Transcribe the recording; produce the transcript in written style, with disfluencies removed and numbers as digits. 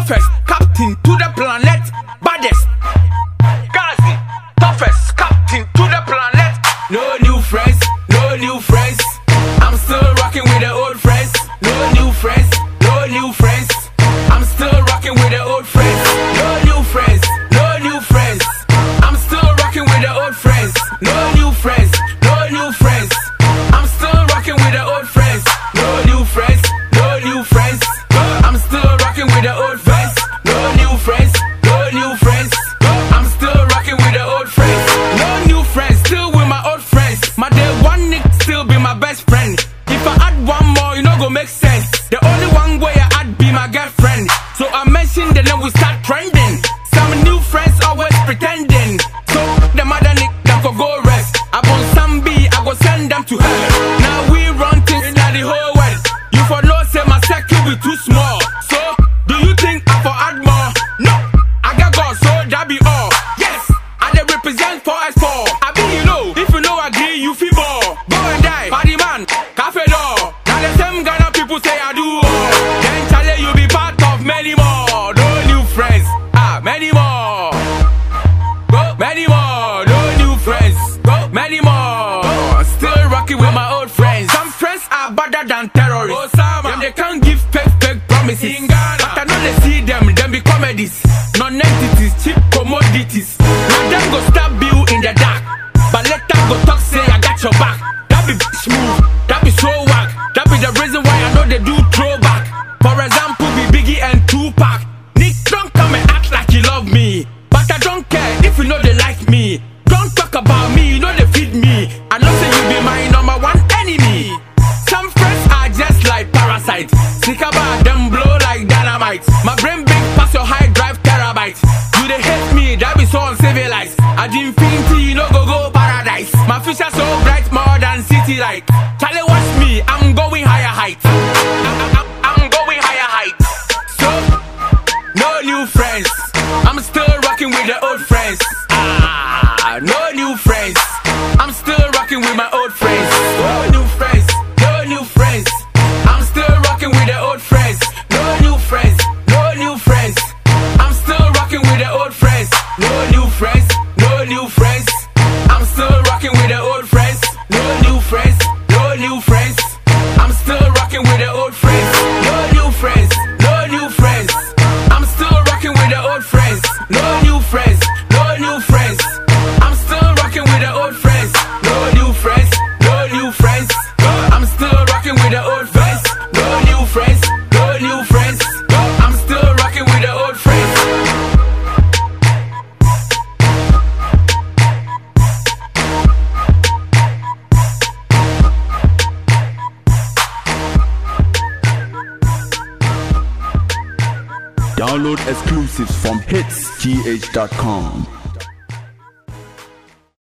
toughest captain to the planet, baddest. Gazi, toughest captain to the planet. No new friends, no new friends. I'm still rocking with the old friends. No new friends, no new friends. I'm still rocking with the old friends. No new friends, no new friends. I'm still rocking with the old friends. No new friends, no new friends. I'm still rocking with the old friends. No new friends, no new friends. I'm still rocking with the old friends. No new friends, no new friends. I'm still rocking with the old friends. No new friends, still with my old friends. My day one nick still be my best friend. If I add one more, you know go make sense. The only one way I add be my girlfriend. So I mentioned and then we start trending. Some new friends always pretending. So the mother nick that could go rest. I want some B, I go send them to hell. Now we run things in the whole world. You for no say my circle be too small. So do you think I for add more? No, I got God, so that be all. Yes, I dey represent for S4. I be you know, if you know agree, you feel more. Go and die, party man, cafe door. Now the same Ghana people say I do all. Then Charlie, you be part of many more. No new friends, many more. Go, many more. No new friends, go, many more. Still rocking with my old friends. Some friends are better than terrorists. Them they can't give fake promises. But I know they see them be comedies. Non-entities, cheap commodities. Now them go stab you in the dark. But later go talk say I got your back. That be smooth, that be so whack. That be the reason why I know they do throwback. For example, be Biggie and Tupac. Nick, don't come and act like you love me. But I don't care if you know they like me. Don't talk about me, you know they feed me. I know say you be my number one enemy. Some friends are just like parasites. Sick about them blow like dynamite. My brain big pass your high drive terabytes. You they hate me, that be so uncivilized. I didn't infinity, you know go paradise. My future so bright, more than city light. Charlie watch me, I'm going higher heights. I'm going higher heights. So, no new friends. I'm still rocking with the old friends. No new friends. I'm still rocking with my old friends. No new friends. No new friends. I'm still rocking with the old friends. No new friends. No new friends. I'm still rocking with the old friends. No new friends. No new friends. I'm still rocking with the old friends. No new friends. No new friends. I'm still rocking with the old friends. No new friends. No new friends. I'm still rocking with the old friends. No new friends. No new friends. I'm still rocking with the old friends. No new friends. No new friends. I'm still rocking with the old friends. No new friends. No new friends. I'm still rocking with the old friends. Download exclusives from hitsgh.com.